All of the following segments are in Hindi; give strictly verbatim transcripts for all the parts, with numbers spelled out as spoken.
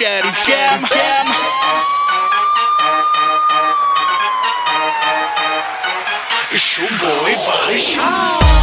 Sherry Cam. It's your boy Baisha.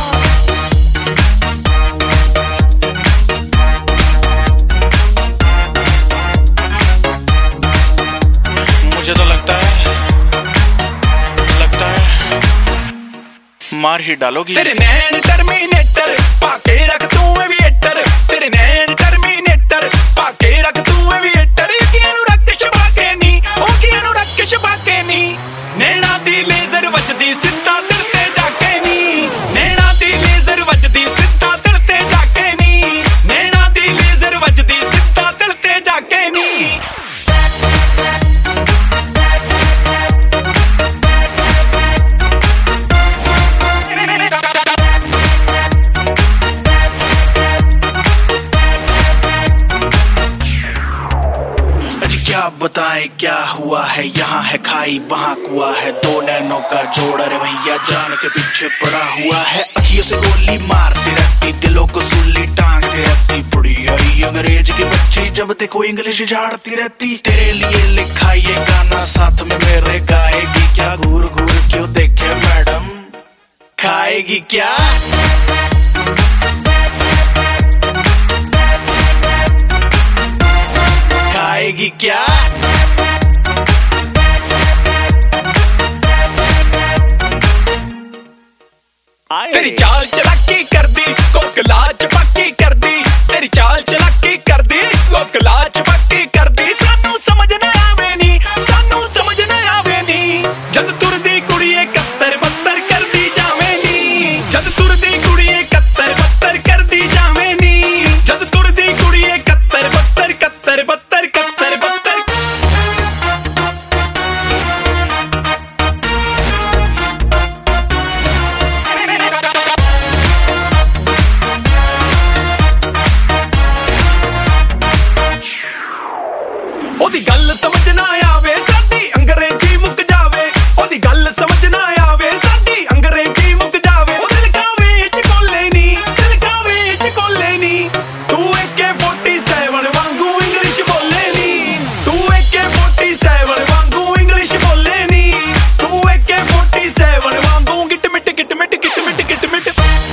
मुझे तो लगता है लगता है मार ही डालोगी। तेरे नैन टर्मिनेटर पाके रख तू एविएटर, तेरे नैन टर्मिनेटर पाके रख तू एविएटर। यकीन रख शबा के नी ओ यकीन रख शबा के नी, नैना दी लेजर वजदी सिद्धा दिल ते जाके नी, नैना दी लेजर वजदी सिद्धा दिल ते जाके नी, नैना दी लेजर वजदी सिद्धा दिल ते जाके नी। क्या बताएं क्या हुआ है, यहाँ है खाई वहाँ कुआ है, दो नैनों का जोड़ रे भैया जान के पीछे पड़ा हुआ है। अखियों से गोली मारती रहती, दिलों को सुल्ली टांगती रहती, बुढ़ी आई अंग्रेज की बच्ची जब देखो इंग्लिश झाड़ती रहती। तेरे लिए लिखा ये गाना साथ में मेरे गाएगी क्या, घूर घूर क्यों देखे मैडम खाएगी क्या। खाएगी क्या। तेरी चाल चलाकी कर दी कोकला चपाकी कर दी, तेरी चाल चलाकी कर दी कोकला चपाकी कर दी। सानू समझ ना आवे नी, सानू समझ ना आवे नी, जद तुरदी कुड़िए कत्तर बत्तर कर दी जावे नी, जद तुरदी कुड़िए कत्तर बत्तर कर दी जावे नी, जद तुरदी कुड़िए कत्तर बत्तर कत्तर बत्तर कत्तर बत्तर। ओदी गल समझ ना आवे साडी अंग्रेजी मुक जावे, ओदी गल समझ ना आवे साडी अंग्रेजी मुक जावे। ओ दिल कावे च कोले नी, दिल कावे च कोले नी, तू एके फोर्टी सेवन वांगू इंग्लिश बोले नी, तू एके फोर्टी सेवन वांगू इंग्लिश बोले नी, तू एके फोर्टी सेवन वांगू गिट मिट गिट मिट गिट मिट गिट मिट।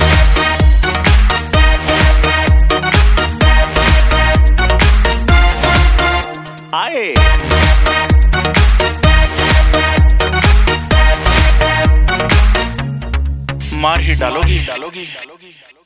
आए मार ही डालोगी डालोगी डालोगी।